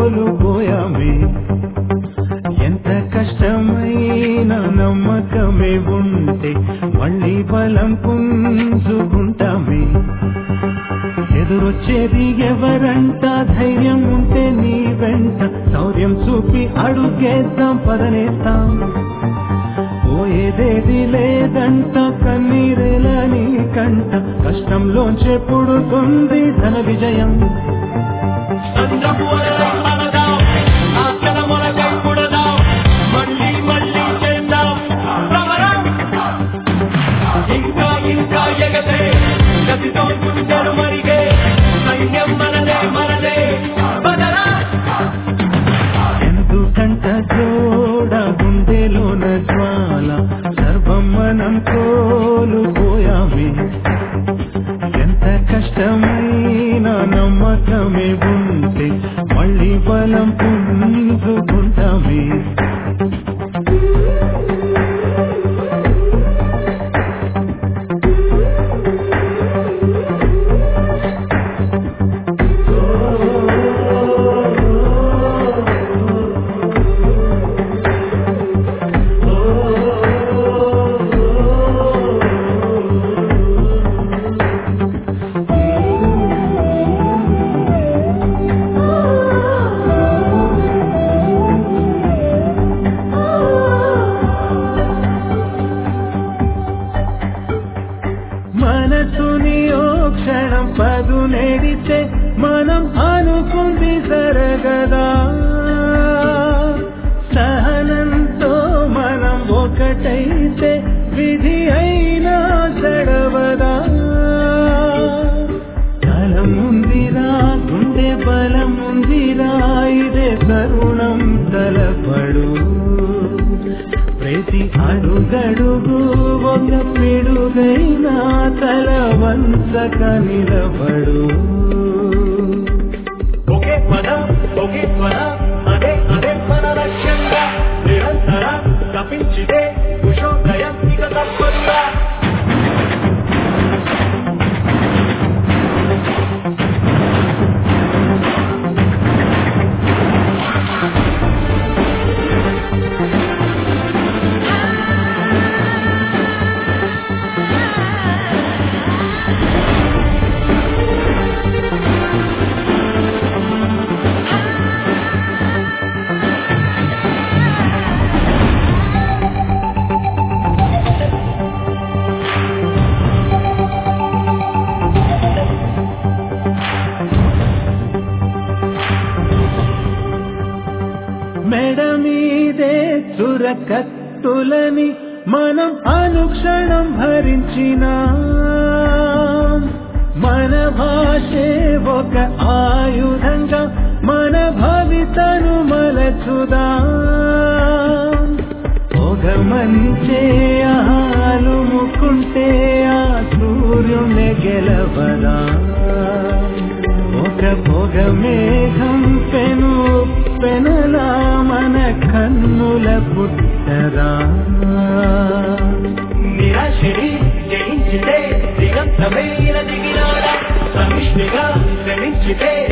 కోల్పోయామే ఎంత కష్టమైన నమ్మకమే ఉంటే మళ్ళీ బలం పుంజుకుంటామే ఎదురొచ్చేది ఎవరంట ధైర్యం ఉంటే నీ వెంట శౌర్యం చూపి అడుగేద్దాం పదనేస్తాం పోయేదేది లేదంట కన్నీరేలా నీ కంట కష్టంలోంచే పుడుతుంది ధన విజయం ఇంకా ఇంకా ఎగతే గతితో గుండెలు మరిగే సైన్యం మనదే మనదే బదరా ఎందుకంట జోడ గుండెలోన జ్వాల సర్వం మనం కోల్పోయామే ఎంత కష్టమైన నమ్మకమే ఉంటే మళ్ళీ బలం పుంజుకుంటామే మనసుని ఓ క్షణం పదునేడితే మనం అనుకుంది జరగదా సహనంతో మనం ఒకటైతే విధి అయినా జడవదా బలం ఉందిరా గుండె బలం ఉందిరా ఇదే తరుణం తలపడు ప్రతి అడుగడుగు ఒక పిడుగైనా తల వంచక నిలబడు ఒకే పదం ఒకే స్వర అదే అదే మన లక్ష్యంగా నిరంతర తప్పించితే కుశోదయం ఇక తప్పదుగా మెడ మీదే చురకత్తులని మనం అనుక్షణం భరించిన మన భాషే ఒక ఆయుధంగా మన భవితను మలచుదా ఒక మంచే ఆలుముకుంటే ఆ సూర్యుని గెలవదా ఒక పొగ మేఘం పెనులా మన కన్నుల పుట్టరా నిరాశని జయించితే దిగంతమైన దిగినాడా సమిష్టిగా శ్రమించితే